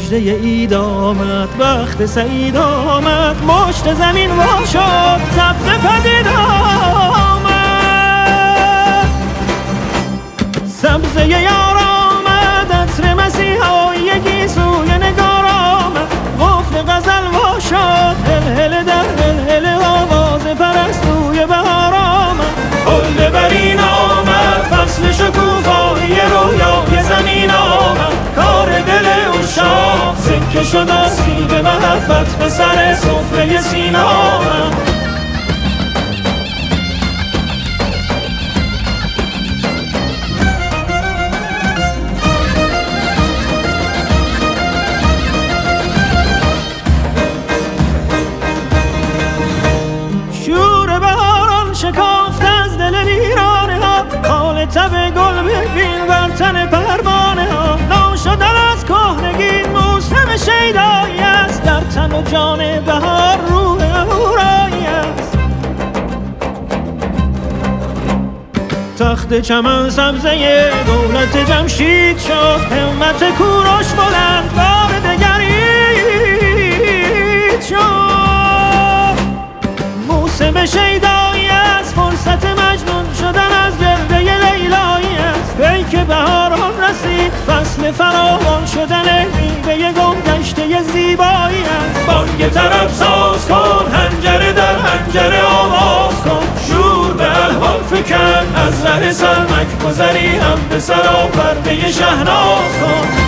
مژده عید آمد، وقت سعید آمد، مشت زمین وا شد، سبز پدید آمد. سبزه یار آمد، عطر مسیحایی سوی نگار آمد، قفل غزل وا شد، هل در هل آواز پرستوی بهار آمد. حل برین آمد، فصل شکوفایی رویای زمین آمد، کار دل عشاق سکه شد از سیب محبت به سر سفره سینه آمد. شور بهاران شکافت از دل ویرانه ها، حال تب گل ببین بر تن پروانه ها. ناشدن از کهنگی موسم شیدایی است، در تن و جان بهار روح اهورایی است. تخت چمن سبزه دولت جمشید شد، همت کوروش بلند بار دگرید شد. موسم شیدایی است، فرصت مجنون شدن از گرده لیلایی است. پیک بهاران رسید، فصل فراوان شدن میوه گم گشته زیبایی است. بانگ طرب ساز کن، حنجره در حنجره آواز کن، شور به الحان فکن، از ره سرمک گذری هم به سر و پرده شهناز کن.